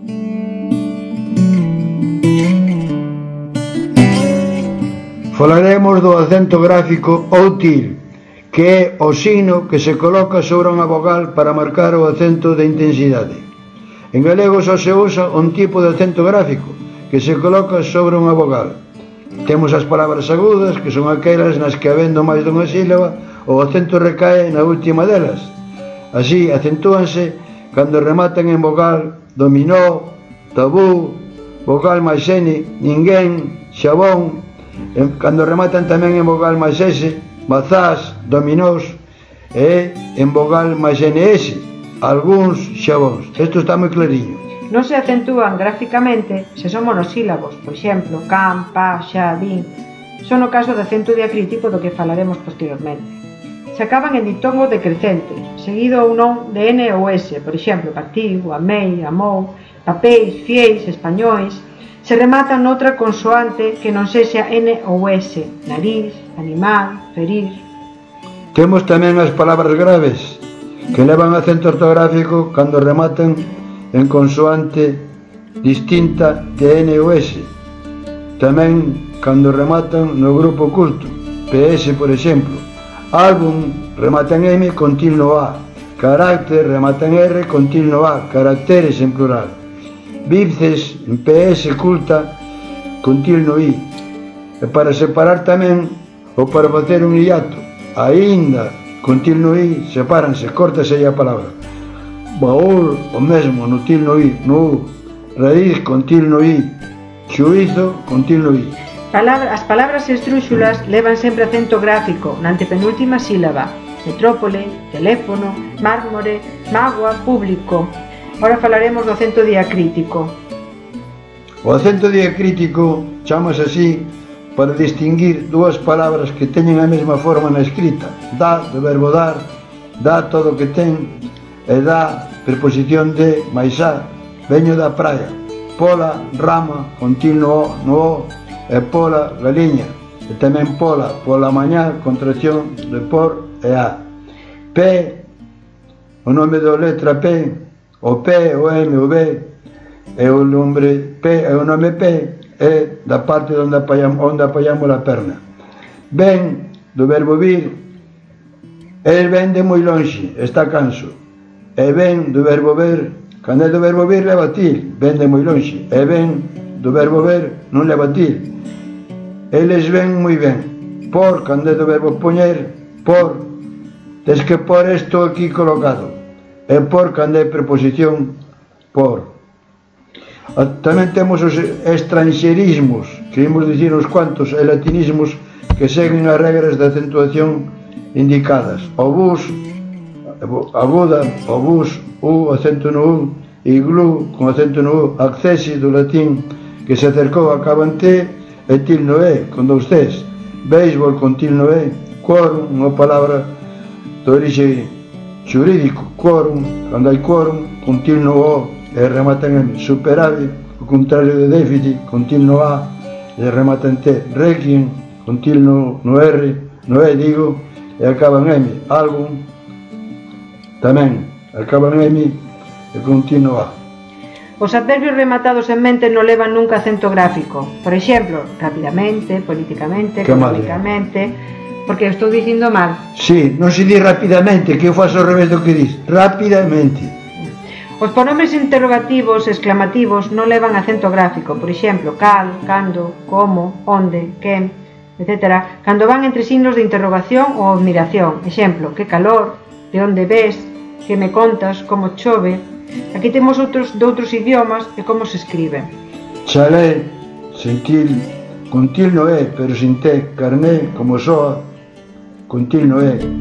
Falaremos do acento gráfico ou til, que é o signo que se coloca sobre unha vogal para marcar o acento de intensidade. En galego só se usa un tipo de acento gráfico que se coloca sobre unha vogal. Temos as palabras agudas, que son aquelas nas que, habendo máis dunha sílaba, o acento recae na última delas. Así, acentúanse cando rematan en vogal dominó, tabú, vogal máis n, ninguén, xabón, cando rematan tamén en vogal máis s, mazás, dominós, e en vogal máis ns, algúns xabóns. Isto está moi clariño. Non se acentúan gráficamente se son monosílabos, por exemplo, can, pa, xa, din. Son o caso de acento diacrítico do que falaremos posteriormente. Se acaban en diptongo decrecente, seguido ou non de n ou s, por exemplo, partiu, amei, amou, papéis, fieis, españois. Se rematan noutra consoante que non sexa n ou s, nariz, animal, ferir. Temos tamén as palabras graves, que levan acento ortográfico cando rematan en consoante distinta de n ou s. Tamén cando rematan no grupo oculto, ps, por exemplo. Álbum remata en m con tilde a, carácter remata en r con tilde a, caracteres en plural. Bíceps en ps culta con tilde i. E para separar tamén, ou para facer un hiato, aínda con tilde i, sepáranse, córtase aí a palabra. Baúl, o mesmo, no tilde i, no u. Raíz con tilde i, xuízo con tilde i. As palabras estrúxulas levan sempre acento gráfico na antepenúltima sílaba. Metrópole, teléfono, mármore, mágoa, público. Ahora falaremos do acento diacrítico. O acento diacrítico chamase así para distinguir dúas palabras que teñen a mesma forma na escrita. Dá, do verbo dar, dá todo o que ten, e dá, preposición de, máis a, veño da praia. Pola, rama, con tilde no o, e pola, galiña. E tamén pola, pola mañá, contracción de por e a. P, o nome da letra P, o P, o M, o B, e o nome P é da parte onde apoiamos a perna. Ven, do verbo vir, el ven de moi lonxe, está canso. E ven, do verbo ver, cando é do verbo vir leva til, ven de moi lonxe. E ven, do verbo ver, non leva til. Eles ven moi ben. Por, cando é do verbo poñer, por, tes que por isto aquí colocado. E por, cando é preposición, por. Tamén temos os estranxerismos, que imos dicir uns cuantos, e latinismos que seguen as regras de acentuación indicadas. O bus, aguda, o bus, u, acento no u, iglú, con acento no u, accesi, do latín, que se acercou a cabante, e til no e, con dous tes. Béisbol, con til no e. Quórum, unha palabra de orixe xurídico. Quórum, cando hai quórum, con til no o, e rematan en superávit, o contrario de déficit, con til no a, e rematan t. Requiem, con til no r, no e, digo, e acaban m. Álbum, tamén, acaban m, e con til no a. Os adverbios rematados en mente non levan nunca acento gráfico. Por exemplo, rapidamente, políticamente, económicamente, porque estou dicindo mal. Sí, non se di rapidamente, que eu faço ao revés do que dis. Rapidamente. Os pronomes interrogativos e exclamativos non levan acento gráfico. Por exemplo, cal, cando, como, onde, quen, etc. Cando van entre signos de interrogación ou admiración. Exemplo, que calor, de onde ves, que me contas, como chove. Aquí temos outros de outros idiomas e como se escriben. Chalé, sentil, con til no e, pero sin te. Carné, como soa, con til no e.